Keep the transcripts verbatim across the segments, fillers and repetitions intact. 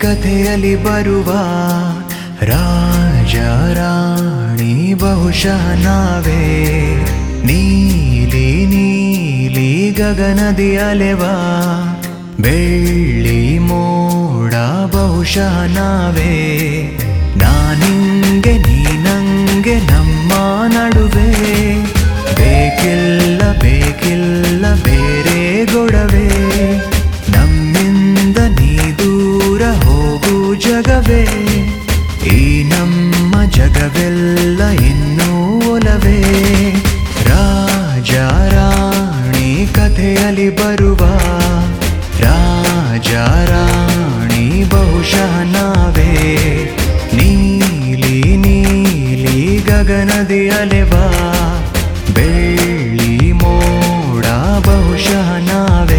ಕಥೆಯಲ್ಲಿ ಬರುವ ರಾಜ ರಾಣಿ ಬಹುಶಃ ನಾವೇ. ನೀಲಿ ನೀಲಿ ಗಗನದಿ ಅಲೆವ ಬೆಳ್ಳಿ ಮೋಡ ಬಹುಶಃ ನಾವೇ. ನಾನಿಂಗೆ ನೀನಂಗೆ ನಮ್ಮ ನಡುವೆ ಬೇಕಿಲ್ಲ ಬೇಕಿಲ್ಲ ಬೇರೆ ಗೊಡವೆ. ನಮ್ಮಿಂದ ನೀ ದೂರ ಹೋಗು ಜಗವೇ. ಈ ನಮ್ಮ ಜಗವೆಲ್ಲ ಇನ್ನೂ ಒಲವೇ. ರಾಜ ರಾಣಿ ಕಥೆಯಲ್ಲಿ ಬರುವ ರಾಜ ರಾಣಿ ಬಹುಶಃ ನಾವೇ. ನೀಲಿ ನೀಲಿ ಗಗನದಿ ಅಲೆವ ಬೆಳ್ಳಿ ಮೋಡ ಬಹುಶಃ ನಾವೇ.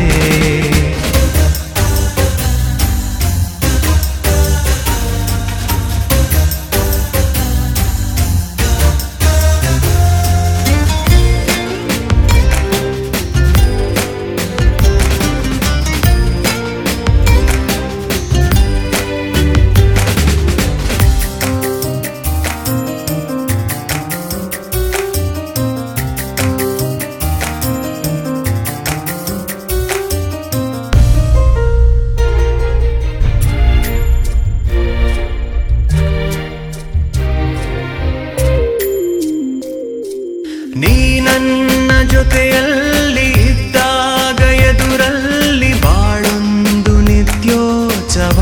ನೀ ನನ್ನ ಜೊತೆಯಲ್ಲಿ ಇದ್ದಾಗ ಎದುರಲ್ಲಿ ಬಾಳೊಂದು ನಿತ್ಯೋತ್ಸವ.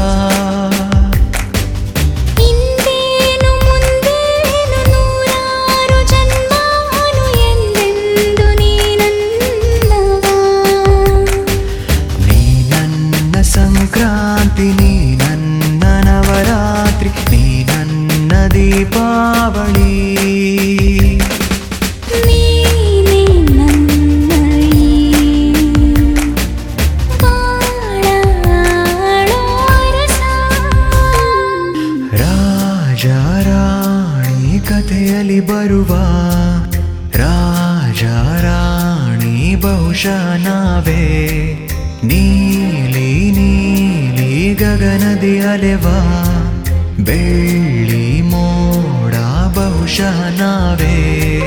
ಹಿಂದೇನು ಮುಂದೇನು ನೂರಾರು ಜನ್ಮಾನು ಎಂದೆಂದು ನೀ ನನ್ನವ. ನೀ ನನ್ನ ಸಂಕ್ರಾಂತಿ, ನೀ ನನ್ನ ನವರಾತ್ರಿ, ನೀ ನನ್ನ ದೀಪಾವಳಿ. ರಾಜ ರಾಣಿ ಕಥೆಯಲ್ಲಿ ಬರುವ ರಾಜ ರಾಣಿ ಬಹುಶಃ ನಾವೇ. ನೀಲಿ ನೀಲಿ ಗಗನದಿ ಅಲೆವ ಬೆಳ್ಳಿ ಮೋಡ ಬಹುಶಃ ನಾವೇ.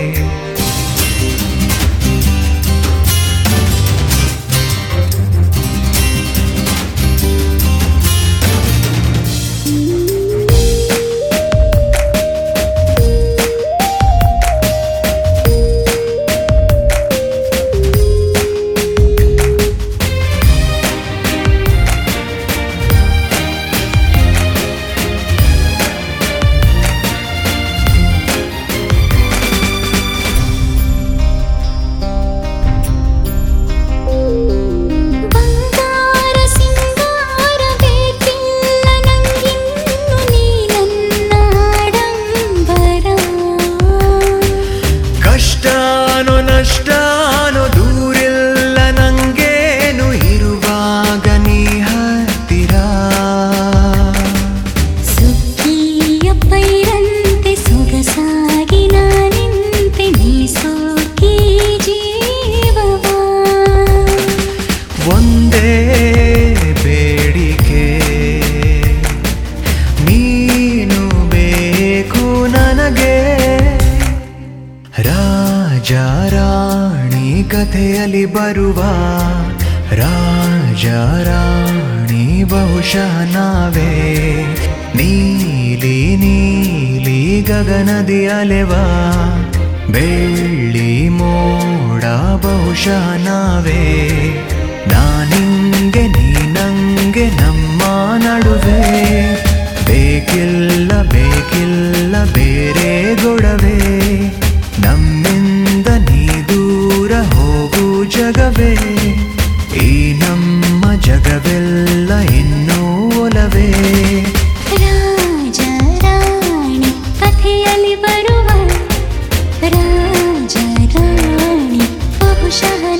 ಕಷ್ಟಾನೋ ನಷ್ಟಾನೋ ದೂರಿಲ್ಲ ನಂಗೇನು ಇರುವಾಗ ನೀ ಹತ್ತಿರ. ಸುಗ್ಗಿಯ ಪೈರಂತೆ ಸೊಗಸಾಗಿ ನಾನಿಂತೆ ನೀ ಸೋಕಿ ಜೀವವ. ಒಂದೇ ಬೇಡಿಕೆ ನೀನು ಬೇಕು ನನಗೆ. ರಾಜ ರಾಣಿ ಕಥೆಯಲ್ಲಿ ಬರುವ ರಾಜ ರಾಣಿ ಬಹುಶಃ ನಾವೇ. ನೀಲಿ ನೀಲಿ ಗಗನದಿ ಅಲೆವ ಬೆಳ್ಳಿ ಮೋಡ ಬಹುಶಃ ನಾವೇ. ನಾನಿಂಗೆ ನೀನಂಗೆ ನಮ್ಮ ನಡುವೆ ಬೇಕಿಲ್ಲ ಬೇಕಿಲ್ಲ ಬೇರೆ ಗೊಡವೆ. ನಮ್ಮಿಂದ ನೀ ದೂರ ಹೋಗು ಜಗವೇ. ಈ ನಮ್ಮ ಜಗವೆಲ್ಲ ಇನ್ನೂ ಒಲವೇ. ರಾಜ ರಾಣಿ ಕಥೆಯಲ್ಲಿ ಬರುವ ರಾಜ ರಾಣಿ ಬಹುಶಃ